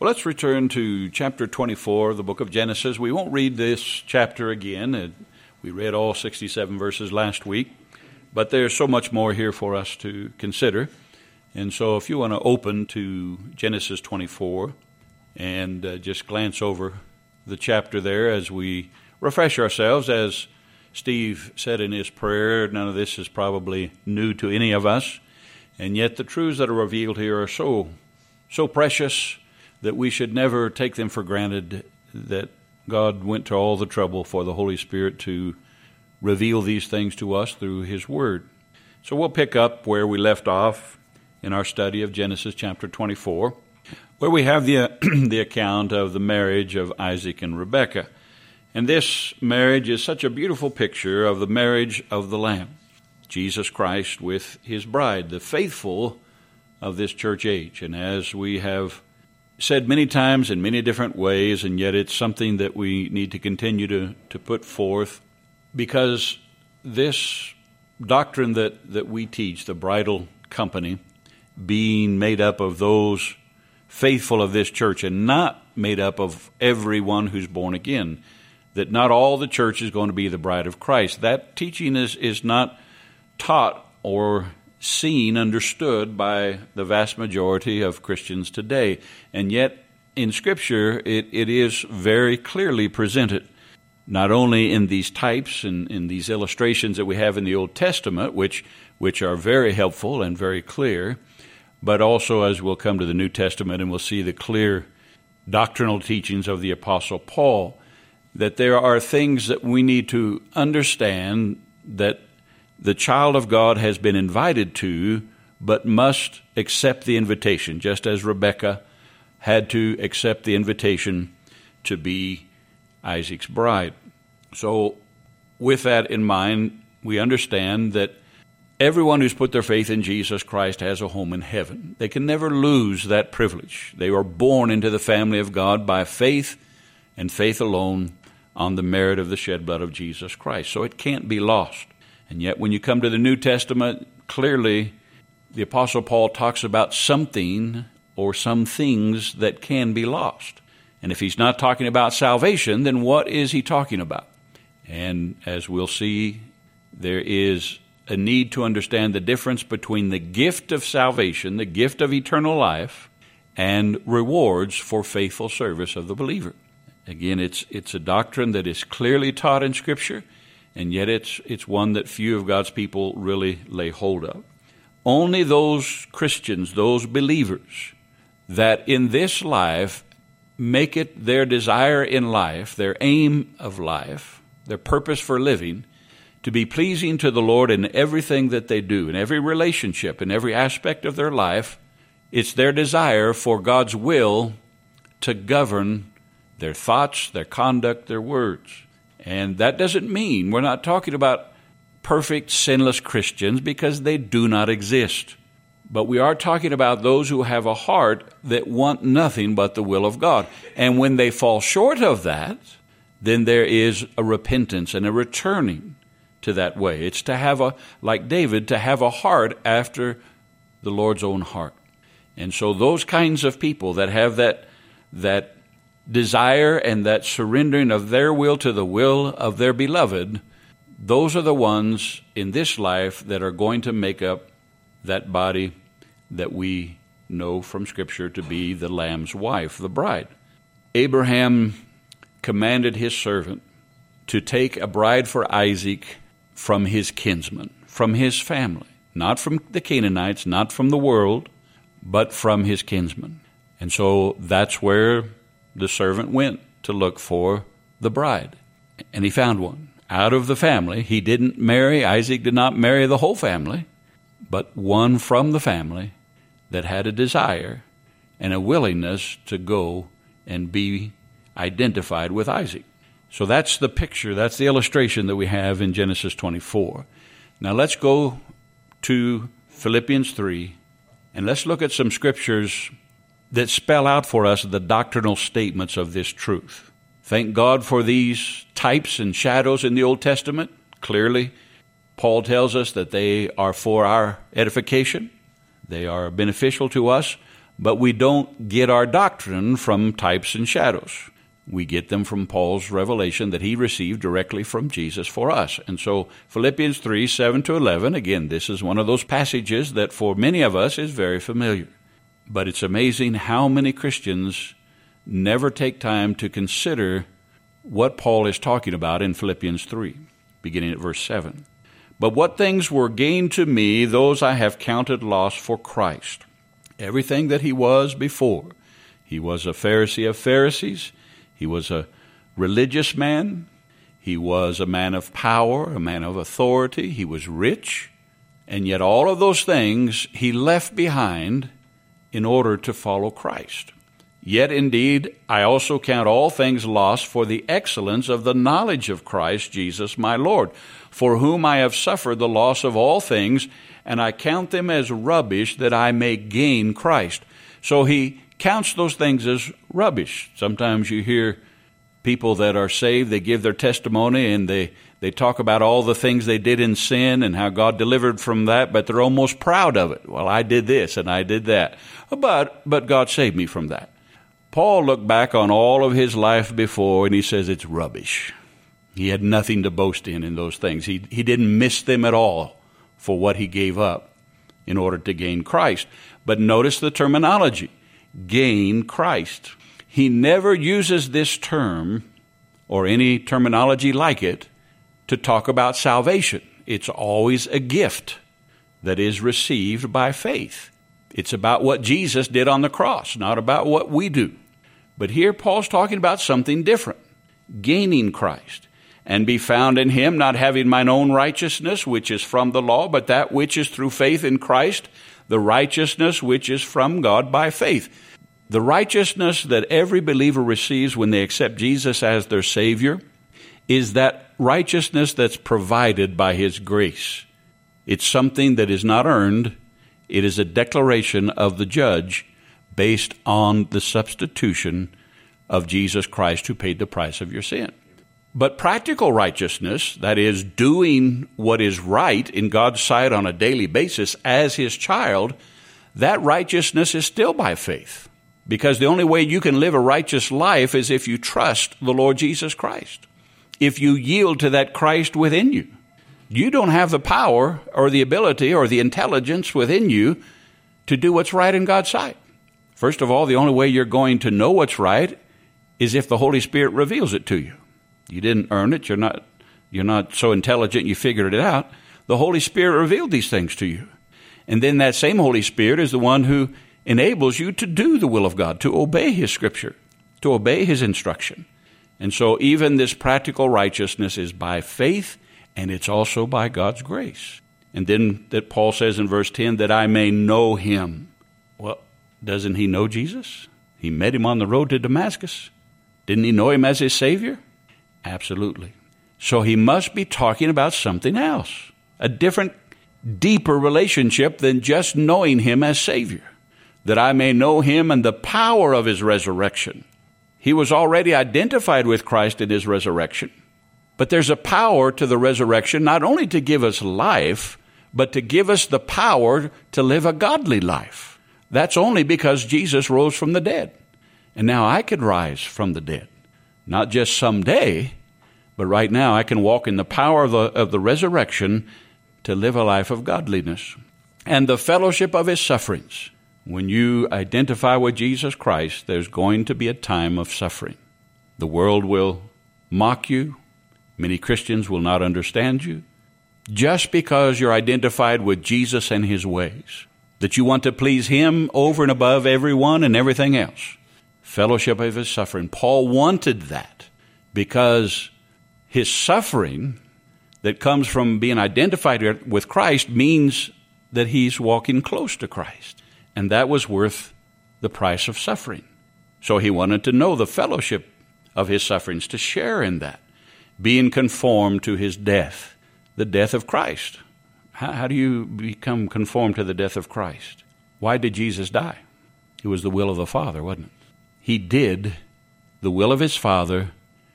Well, let's return to chapter 24 of the book of Genesis. We won't read this chapter again. We read all 67 verses last week, but there's so much more here for us to consider. And so if you want to open to Genesis 24 and just glance over the chapter there as we refresh ourselves, as Steve said in his prayer, none of this is probably new to any of us, and yet the truths that are revealed here are so precious that we should never take them for granted, that God went to all the trouble for the Holy Spirit to reveal these things to us through His Word. So we'll pick up where we left off in our study of Genesis chapter 24, where we have the account of the marriage of Isaac and Rebekah. And this marriage is such a beautiful picture of the marriage of the Lamb, Jesus Christ with His bride, the faithful of this church age. And as we have said many times in many different ways, and yet it's something that we need to continue to put forth, because this doctrine that we teach, the bridal company, being made up of those faithful of this church and not made up of everyone who's born again, that not all the church is going to be the bride of Christ. That teaching is not taught or seen, understood by the vast majority of Christians today. And yet, in Scripture, it is very clearly presented, not only in these types and in these illustrations that we have in the Old Testament, which are very helpful and very clear, but also as we'll come to the New Testament and we'll see the clear doctrinal teachings of the Apostle Paul, that there are things that we need to understand that the child of God has been invited to, but must accept the invitation, just as Rebekah had to accept the invitation to be Isaac's bride. So with that in mind, we understand that everyone who's put their faith in Jesus Christ has a home in heaven. They can never lose that privilege. They are born into the family of God by faith and faith alone on the merit of the shed blood of Jesus Christ. So it can't be lost. And yet when you come to the New Testament, clearly the Apostle Paul talks about something or some things that can be lost. And if he's not talking about salvation, then what is he talking about? And as we'll see, there is a need to understand the difference between the gift of salvation, the gift of eternal life, and rewards for faithful service of the believer. Again, it's a doctrine that is clearly taught in Scripture, and yet it's one that few of God's people really lay hold of. Only those Christians, those believers, that in this life make it their desire in life, their aim of life, their purpose for living, to be pleasing to the Lord in everything that they do, in every relationship, in every aspect of their life. It's their desire for God's will to govern their thoughts, their conduct, their words. And that doesn't mean we're not talking about perfect, sinless Christians, because they do not exist. But we are talking about those who have a heart that want nothing but the will of God. And when they fall short of that, then there is a repentance and a returning to that way. It's to have like David, to have a heart after the Lord's own heart. And so those kinds of people that have that desire and that surrendering of their will to the will of their beloved, those are the ones in this life that are going to make up that body that we know from Scripture to be the Lamb's wife, the bride. Abraham commanded his servant to take a bride for Isaac from his kinsmen, from his family, not from the Canaanites, not from the world, but from his kinsmen. And so that's where the servant went to look for the bride. And he found one out of the family. He didn't marry, Isaac did not marry the whole family, but one from the family that had a desire and a willingness to go and be identified with Isaac. So that's the picture, that's the illustration that we have in Genesis 24. Now let's go to Philippians 3, and let's look at some scriptures that spell out for us the doctrinal statements of this truth. Thank God for these types and shadows in the Old Testament. Clearly, Paul tells us that they are for our edification. They are beneficial to us, but we don't get our doctrine from types and shadows. We get them from Paul's revelation that he received directly from Jesus for us. And so Philippians 3, 7-11, again, this is one of those passages that for many of us is very familiar. But it's amazing how many Christians never take time to consider what Paul is talking about in Philippians 3, beginning at verse 7. But what things were gained to me, those I have counted loss for Christ. Everything that he was before. He was a Pharisee of Pharisees. He was a religious man. He was a man of power, a man of authority. He was rich. And yet all of those things he left behind in order to follow Christ. Yet indeed, I also count all things lost for the excellence of the knowledge of Christ Jesus my Lord, for whom I have suffered the loss of all things, and I count them as rubbish that I may gain Christ. So he counts those things as rubbish. Sometimes you hear people that are saved, they give their testimony and they talk about all the things they did in sin and how God delivered from that, but they're almost proud of it. Well, I did this and I did that. But God saved me from that. Paul looked back on all of his life before and he says it's rubbish. He had nothing to boast in those things. He didn't miss them at all for what he gave up in order to gain Christ. But notice the terminology. Gain Christ. He never uses this term or any terminology like it to talk about salvation. It's always a gift that is received by faith. It's about what Jesus did on the cross, not about what we do. But here Paul's talking about something different. Gaining Christ. And be found in him, not having mine own righteousness, which is from the law, but that which is through faith in Christ, the righteousness which is from God by faith. The righteousness that every believer receives when they accept Jesus as their Savior is that righteousness that's provided by his grace. It's something that is not earned. It is a declaration of the judge based on the substitution of Jesus Christ who paid the price of your sin. But practical righteousness, that is, doing what is right in God's sight on a daily basis as his child, that righteousness is still by faith. Because the only way you can live a righteous life is if you trust the Lord Jesus Christ. If you yield to that Christ within you. You don't have the power or the ability or the intelligence within you to do what's right in God's sight. First of all, the only way you're going to know what's right is if the Holy Spirit reveals it to you. You didn't earn it. You're not so intelligent you figured it out. The Holy Spirit revealed these things to you. And then that same Holy Spirit is the one who enables you to do the will of God, to obey his scripture, to obey his instruction. And so even this practical righteousness is by faith, and it's also by God's grace. And then that Paul says in verse 10, that I may know him. Well, doesn't he know Jesus? He met him on the road to Damascus. Didn't he know him as his Savior? Absolutely. So he must be talking about something else, a different, deeper relationship than just knowing him as Savior. That I may know him and the power of his resurrection. He was already identified with Christ in his resurrection. But there's a power to the resurrection, not only to give us life, but to give us the power to live a godly life. That's only because Jesus rose from the dead. And now I can rise from the dead. Not just someday, but right now I can walk in the power of the resurrection to live a life of godliness. And the fellowship of his sufferings. When you identify with Jesus Christ, there's going to be a time of suffering. The world will mock you. Many Christians will not understand you. Just because you're identified with Jesus and his ways. That you want to please him over and above everyone and everything else. Fellowship of his suffering. Paul wanted that because his suffering that comes from being identified with Christ means that he's walking close to Christ. And that was worth the price of suffering. So he wanted to know the fellowship of his sufferings, to share in that, being conformed to his death, the death of Christ. How do you become conformed to the death of Christ? Why did Jesus die? It was the will of the Father, wasn't it? He did the will of his Father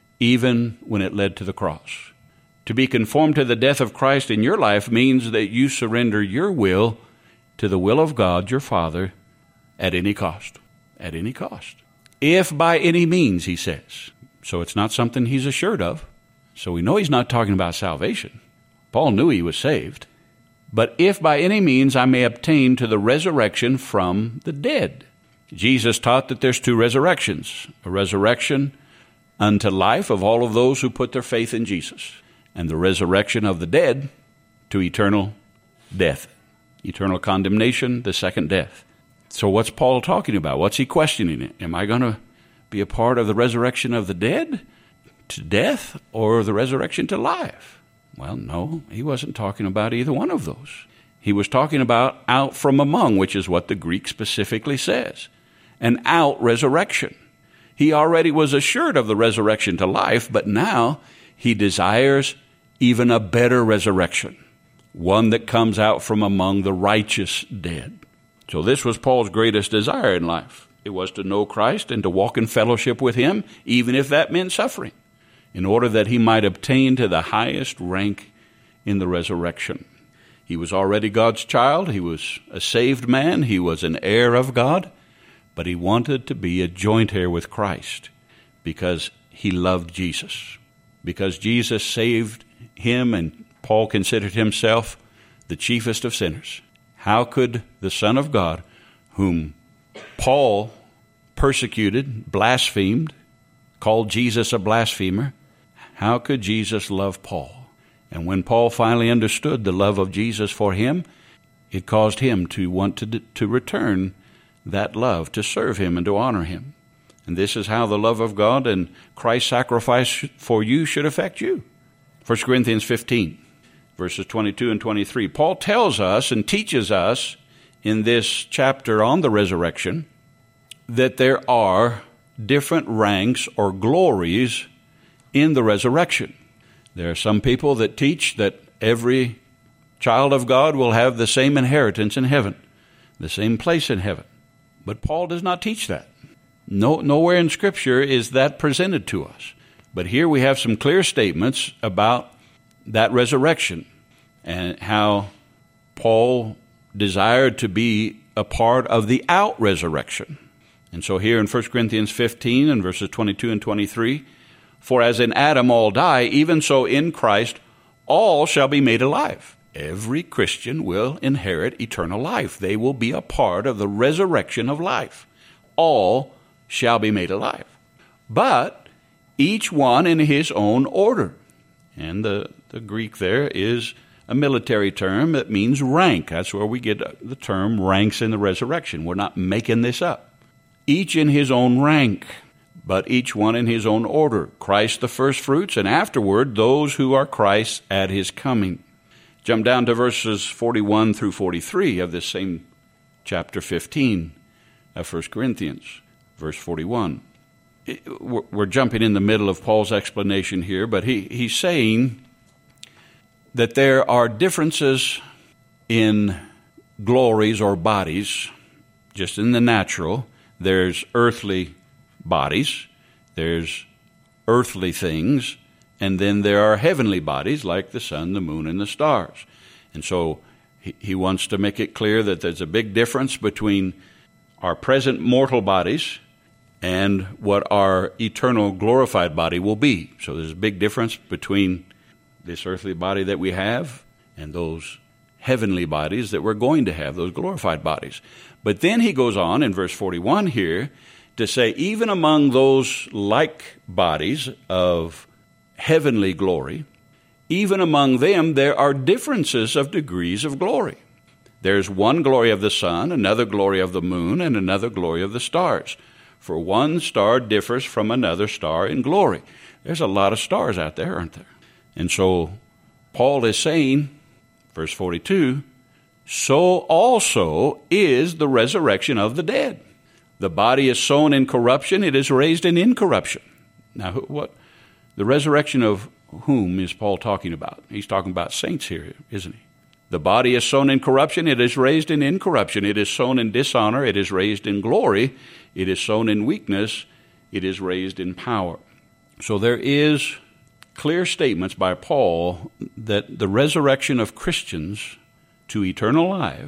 even when it led to the cross. To be conformed to the death of Christ in your life means that you surrender your will to the will of God, your Father, At any cost. At any cost. If by any means, he says. So it's not something he's assured of. So we know he's not talking about salvation. Paul knew he was saved. But if by any means I may obtain to the resurrection from the dead. Jesus taught that there's two resurrections. A resurrection unto life of all of those who put their faith in Jesus. And the resurrection of the dead to eternal death. Eternal condemnation, the second death. So what's Paul talking about? What's he questioning? Am I going to be a part of the resurrection of the dead to death or the resurrection to life? Well, no, he wasn't talking about either one of those. He was talking about out from among, which is what the Greek specifically says. An out resurrection. He already was assured of the resurrection to life, but now he desires even a better resurrection, one that comes out from among the righteous dead. So this was Paul's greatest desire in life. It was to know Christ and to walk in fellowship with him, even if that meant suffering, in order that he might obtain to the highest rank in the resurrection. He was already God's child. He was a saved man. He was an heir of God. But he wanted to be a joint heir with Christ because he loved Jesus. Because Jesus saved him and Paul considered himself the chiefest of sinners. How could the Son of God, whom Paul persecuted, blasphemed, called Jesus a blasphemer, how could Jesus love Paul? And when Paul finally understood the love of Jesus for him, it caused him to want to return that love, to serve him and to honor him. And this is how the love of God and Christ's sacrifice for you should affect you. 1 Corinthians 15, verses 22 and 23. Paul tells us and teaches us in this chapter on the resurrection that there are different ranks or glories in the resurrection. There are some people that teach that every child of God will have the same inheritance in heaven, the same place in heaven. But Paul does not teach that. Nowhere in Scripture is that presented to us. But here we have some clear statements about that resurrection and how Paul desired to be a part of the out-resurrection. And so here in 1 Corinthians 15 and verses 22 and 23, for as in Adam all die, even so in Christ all shall be made alive. Every Christian will inherit eternal life. They will be a part of the resurrection of life. All shall be made alive. But each one in his own order. And the Greek there is a military term that means rank. That's where we get the term ranks in the resurrection. We're not making this up. Each in his own rank, but each one in his own order. Christ the first fruits, and afterward those who are Christ's at his coming. Jump down to verses 41 through 43 of this same chapter 15 of 1 Corinthians, verse 41. We're jumping in the middle of Paul's explanation here, but he's saying that there are differences in glories or bodies, just in the natural. There's earthly bodies, there's earthly things, and then there are heavenly bodies like the sun, the moon, and the stars. And so he wants to make it clear that there's a big difference between our present mortal bodies and what our eternal glorified body will be. So there's a big difference between this earthly body that we have and those heavenly bodies that we're going to have, those glorified bodies. But then he goes on in verse 41 here to say, even among those like bodies of heavenly glory, even among them there are differences of degrees of glory. There's one glory of the sun, another glory of the moon, and another glory of the stars. For one star differs from another star in glory. There's a lot of stars out there, aren't there? And so Paul is saying, verse 42, so also is the resurrection of the dead. The body is sown in corruption, it is raised in incorruption. Now, what? The resurrection of whom is Paul talking about? He's talking about saints here, isn't he? The body is sown in corruption, it is raised in incorruption. It is sown in dishonor, it is raised in glory. It is sown in weakness, it is raised in power. So there is clear statements by Paul that the resurrection of Christians to eternal life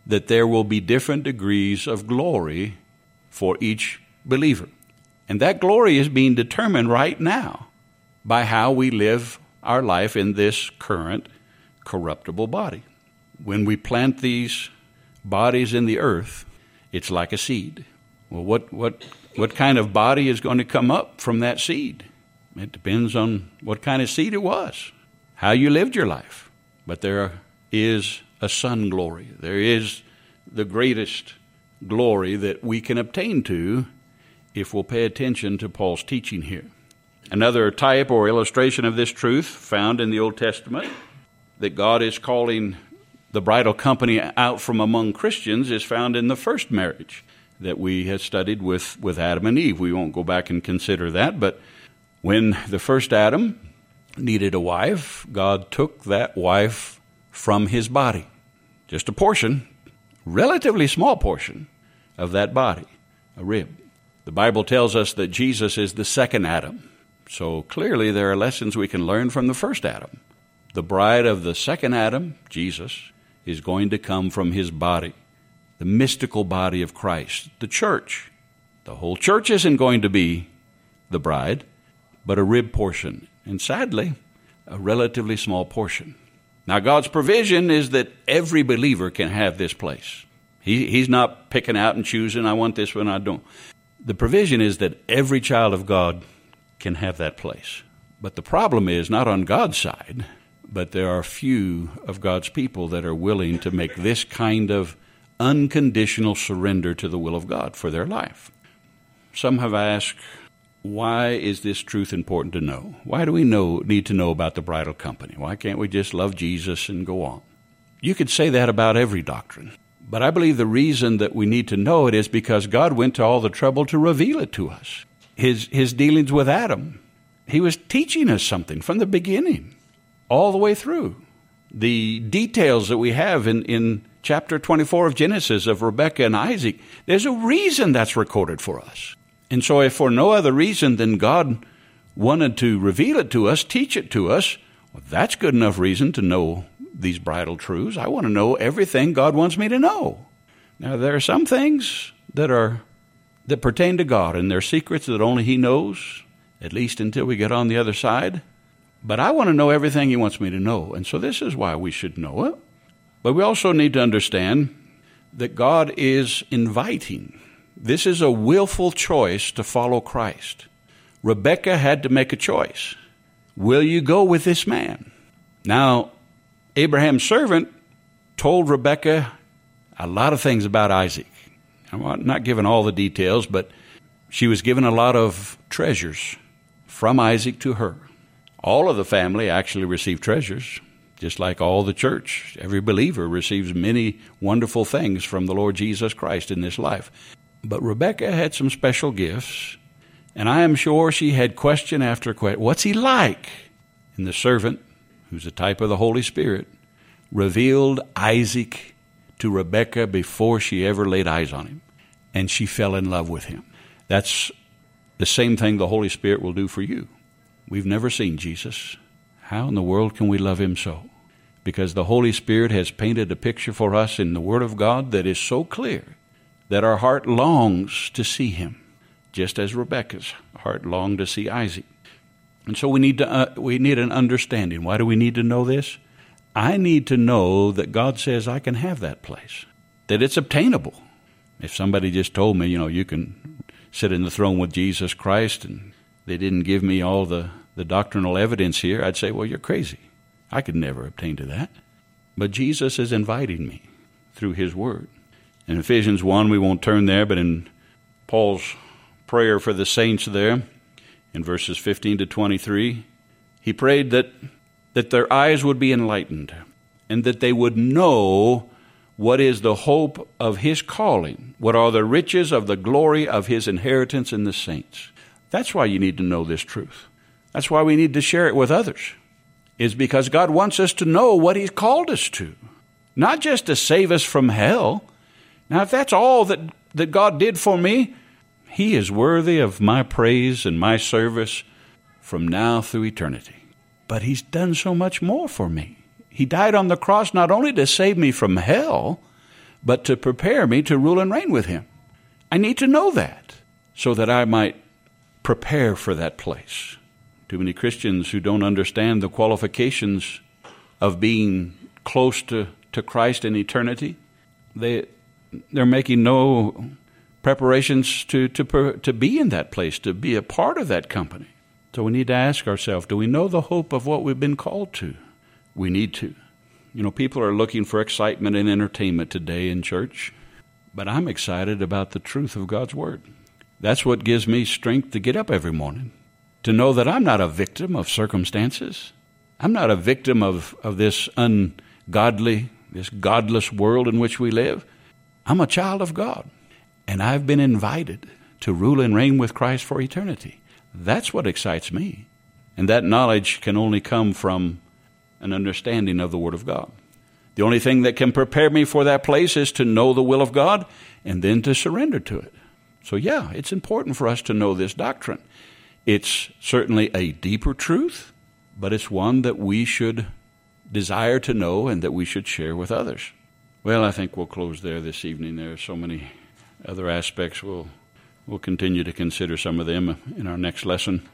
that there will be different degrees of glory for each believer. And that glory is being determined right now by how we live our life in this current corruptible body. When we plant these bodies in the earth, it's like a seed. Well, what kind of body is going to come up from that seed? It depends on what kind of seed it was, how you lived your life. But there is a son glory. There is the greatest glory that we can obtain to if we'll pay attention to Paul's teaching here. Another type or illustration of this truth found in the Old Testament, that God is calling the bridal company out from among Christians, is found in the first marriage that we had studied with Adam and Eve. We won't go back and consider that, but when the first Adam needed a wife, God took that wife from his body. Just a portion, relatively small portion of that body, a rib. The Bible tells us that Jesus is the second Adam. So clearly there are lessons we can learn from the first Adam. The bride of the second Adam, Jesus, is going to come from his body, the mystical body of Christ, the church. The whole church isn't going to be the bride, but a rib portion, and sadly, a relatively small portion. Now, God's provision is that every believer can have this place. He's not picking out and choosing, I want this one, I don't. The provision is that every child of God can have that place. But the problem is not on God's side, but there are few of God's people that are willing to make this kind of unconditional surrender to the will of God for their life. Some have asked, why is this truth important to know? Why do we need to know about the bridal company? Why can't we just love Jesus and go on? You could say that about every doctrine. But I believe the reason that we need to know it is because God went to all the trouble to reveal it to us. His dealings with Adam, he was teaching us something from the beginning, all the way through. The details that we have in chapter 24 of Genesis of Rebekah and Isaac, there's a reason that's recorded for us. And so if for no other reason than God wanted to reveal it to us, teach it to us, well, that's good enough reason to know these bridal truths. I want to know everything God wants me to know. Now, there are some things that pertain to God, and they're secrets that only he knows, at least until we get on the other side. But I want to know everything he wants me to know, and so this is why we should know it. But we also need to understand that God is inviting. This is a willful choice to follow Christ. Rebekah had to make a choice. Will you go with this man? Now, Abraham's servant told Rebekah a lot of things about Isaac. I'm not giving all the details, but she was given a lot of treasures from Isaac to her. All of the family actually received treasures, just like all the church. Every believer receives many wonderful things from the Lord Jesus Christ in this life. But Rebekah had some special gifts, and I am sure she had question after question. What's he like? And the servant, who's a type of the Holy Spirit, revealed Isaac to Rebekah before she ever laid eyes on him, and she fell in love with him. That's the same thing the Holy Spirit will do for you. We've never seen Jesus. How in the world can we love him so? Because the Holy Spirit has painted a picture for us in the Word of God that is so clear that our heart longs to see him, just as Rebekah's heart longed to see Isaac. And so we need an understanding. Why do we need to know this? I need to know that God says I can have that place, that it's obtainable. If somebody just told me, you can sit in the throne with Jesus Christ, and they didn't give me all the doctrinal evidence here, I'd say, well, you're crazy. I could never obtain to that. But Jesus is inviting me through his word. In Ephesians 1, we won't turn there, but in Paul's prayer for the saints there, in verses 15 to 23, he prayed that their eyes would be enlightened and that they would know what is the hope of his calling, what are the riches of the glory of his inheritance in the saints. That's why you need to know this truth. That's why we need to share it with others, is because God wants us to know what he's called us to, not just to save us from hell. Now, if that's all that God did for me, he is worthy of my praise and my service from now through eternity. But he's done so much more for me. He died on the cross not only to save me from hell, but to prepare me to rule and reign with him. I need to know that so that I might prepare for that place. Too many Christians who don't understand the qualifications of being close to Christ in eternity, they're making no preparations to be in that place, to be a part of that company. So we need to ask ourselves, do we know the hope of what we've been called to? We need to. You know, people are looking for excitement and entertainment today in church, but I'm excited about the truth of God's Word. That's what gives me strength to get up every morning, to know that I'm not a victim of circumstances. I'm not a victim of this ungodly, this godless world in which we live. I'm a child of God, and I've been invited to rule and reign with Christ for eternity. That's what excites me, and that knowledge can only come from an understanding of the Word of God. The only thing that can prepare me for that place is to know the will of God and then to surrender to it. So yeah, it's important for us to know this doctrine. It's certainly a deeper truth, but it's one that we should desire to know and that we should share with others. Well, I think we'll close there this evening. There are so many other aspects. We'll continue to consider some of them in our next lesson.